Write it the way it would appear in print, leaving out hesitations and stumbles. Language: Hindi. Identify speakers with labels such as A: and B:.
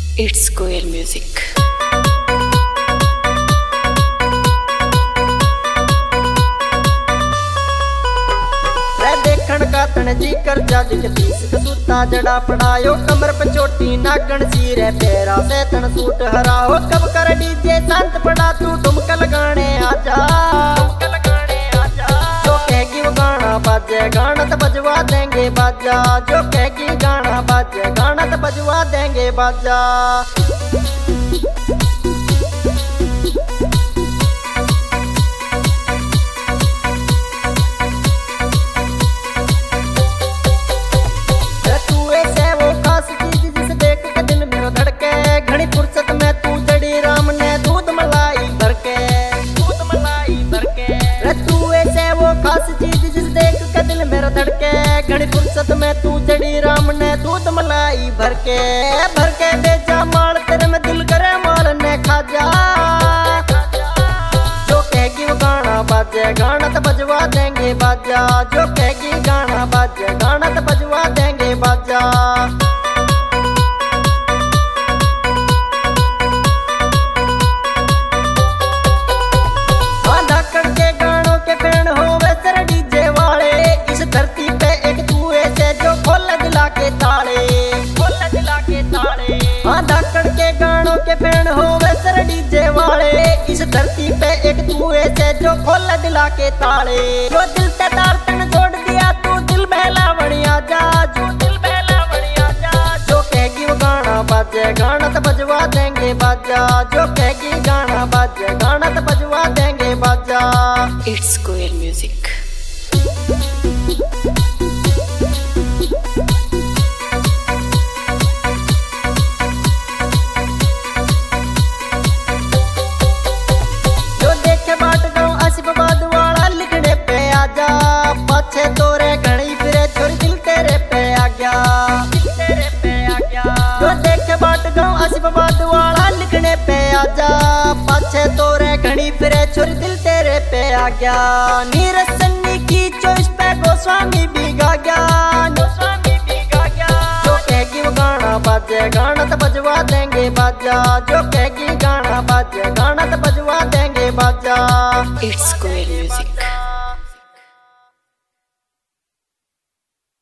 A: It's Koel Music.
B: देखण का तन जी कर जा दिख तीस कसूता जड़ा पड़ायो कमर पे चोटी नागण सिर पैरा से तन सूट हराओ कब कर डीजे शांत पड़ा तू ठुमका लगाने आजा जो कहेगी वो गाना बाजे गाना तो बजवा देंगे बाजा जो कहेगी गाना बाजे गाना तो बजवा देंगे बाजा। घड़ी फुर्सत में तू जड़ी राम ने दूध मलाई भर के दे जा माल तेरे में दिल करे माल ने खा जा जो कहेगी वो गाना बाजे गाना तो बजवा देंगे बाजा जो कहेगी गाना बाजे गाना तो बजवा देंगे बाजा। इस धरती पे एक तू ऐसे जो खोल दिला के ताले जो दिल ते तार तन छोड़ दिया तू दिल बहला बढ़िया जा जो दिल बहला बढ़िया जा जो कहेगी वो गाना बाजे गाना तो बजवा देंगे बाजा जो कहेगी गाना बाजे गाना तो बजवा देंगे बाजा।
A: It's Koel Music.
B: तोरे घड़ी फिरे छोरी दिल तेरे पे आ गया जो देखे बाट गाँव आसिफाबाद वाला लिखने पे आजा पाछे तोरे घड़ी फिरे छोरी दिल तेरे पे आ गया नीरज सन्नी की चॉइस पे गोस्वामी भी गा गया जो कहेगी वो गाना बाजे गाना तो बजवा देंगे बाजा जो कहेगी गाना बाजे गाना तो बजवा देंगे बाजा।
A: It's Koel Music.